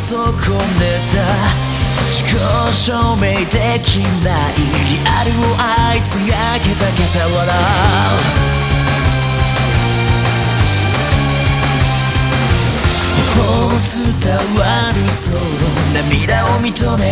損ねた自己証明できないリアルをあいつがケタケタ笑う伝わるその涙を認めるなよ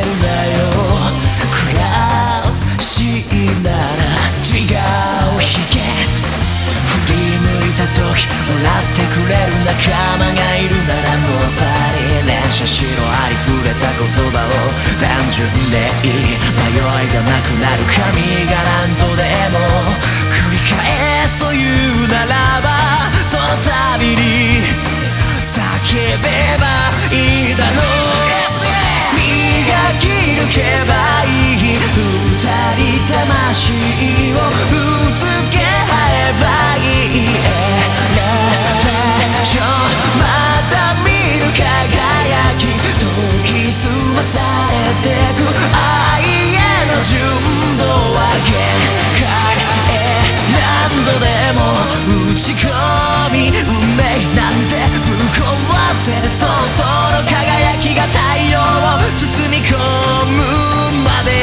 悔しいならトリガーを引け振り向いた時笑ってくれる仲間がいるならもうパリ連射しろありふれた言葉を単純でいい迷いがなくなる髪が何度でも繰り返そう言うならばその度に叫べばいいだろう磨き抜けばいい二人魂をぶつけ合えばいいエレベーションまた見る輝き研ぎ澄まされてく愛への純度は限界何度でも打ち込み運命なんてぶっ壊そうその輝きが太陽を包み込むまで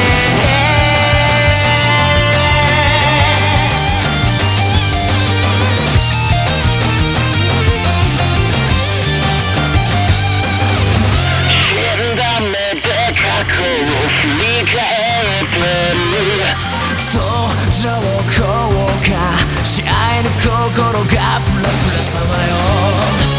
歪めて過去を振り返ってる相乗効果し合えぬ心がフラフラさまよ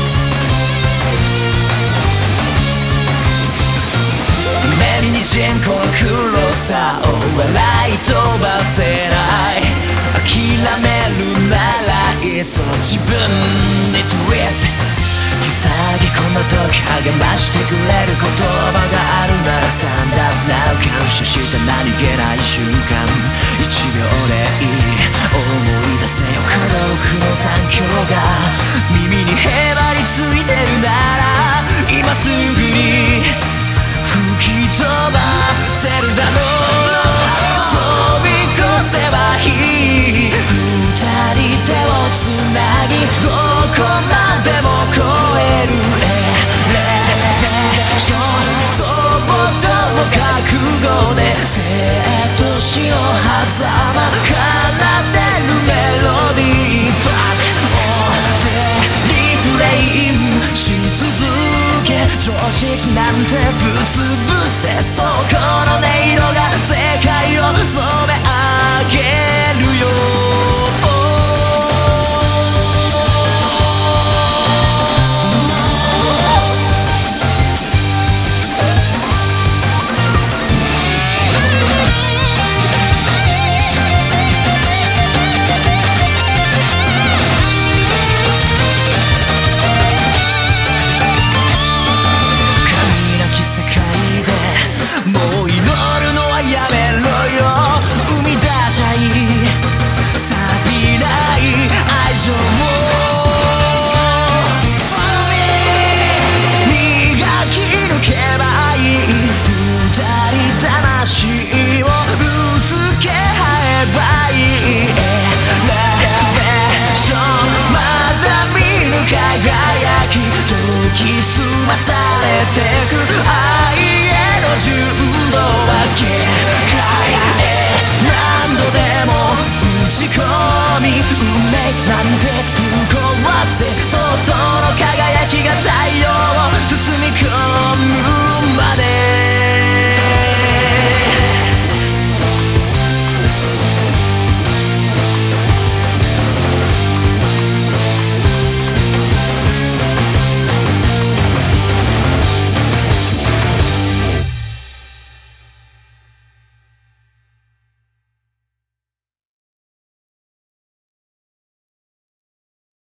目に滲むこの黒さを笑い飛ばせない諦めるならいっそ自分にトリップ塞ぎ込んだ時励ましてくれる言葉があるならサンダーナウ感謝した何気ない瞬間1秒でいい思い出せよ孤独の残響が耳にへばりついてるなら今すぐに吹き飛ばせるだろう飛び越せばいい二人手をつなぎどこまでも越えるエレベーション想像の覚悟で生と死の狭間奏でるメロディーバックオンでリフレインし続け常識なんてぶつぶせそうこの音色が世界を染め合う